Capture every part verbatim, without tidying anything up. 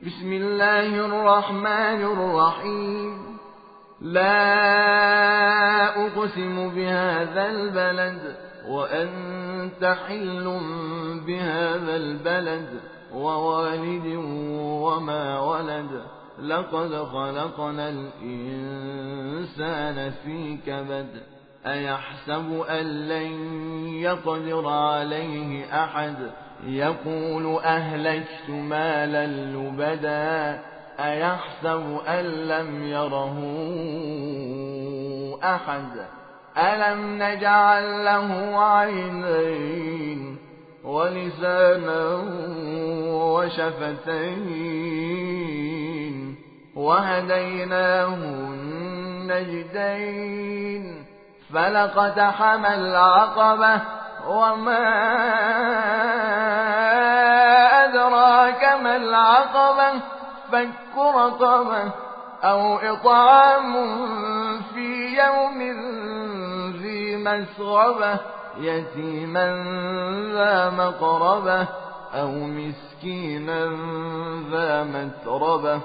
بسم الله الرحمن الرحيم. لا أقسم بهذا البلد وأنت حل بهذا البلد ووالد وما ولد. لقد خلقنا الإنسان في كبد. أيحسب أن لن يقدر عليه أحد. يقول أهلكت مالا لبدا. أيحسب أن لم يره أحد. ألم نجعل له عينين ولسانا وشفتين وهديناه النجدين. فلقتحم العقبة وما أدراك ما العقبة. فك رقبة أو إطعام في يوم ذي مسغبة يتيما ذا مقربة أو مسكينا ذا متربة.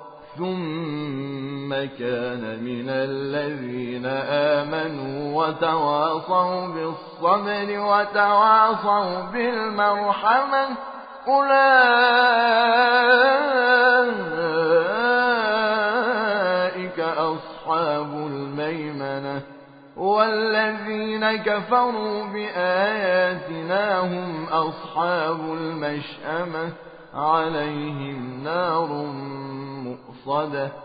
ثم كان من الذين آمنوا وتواصوا بالصبر وتواصوا بالمرحمة. أولئك أصحاب الميمنة. والذين كفروا بآياتنا هم أصحاب المشأمة. عليهم نار مؤصدة.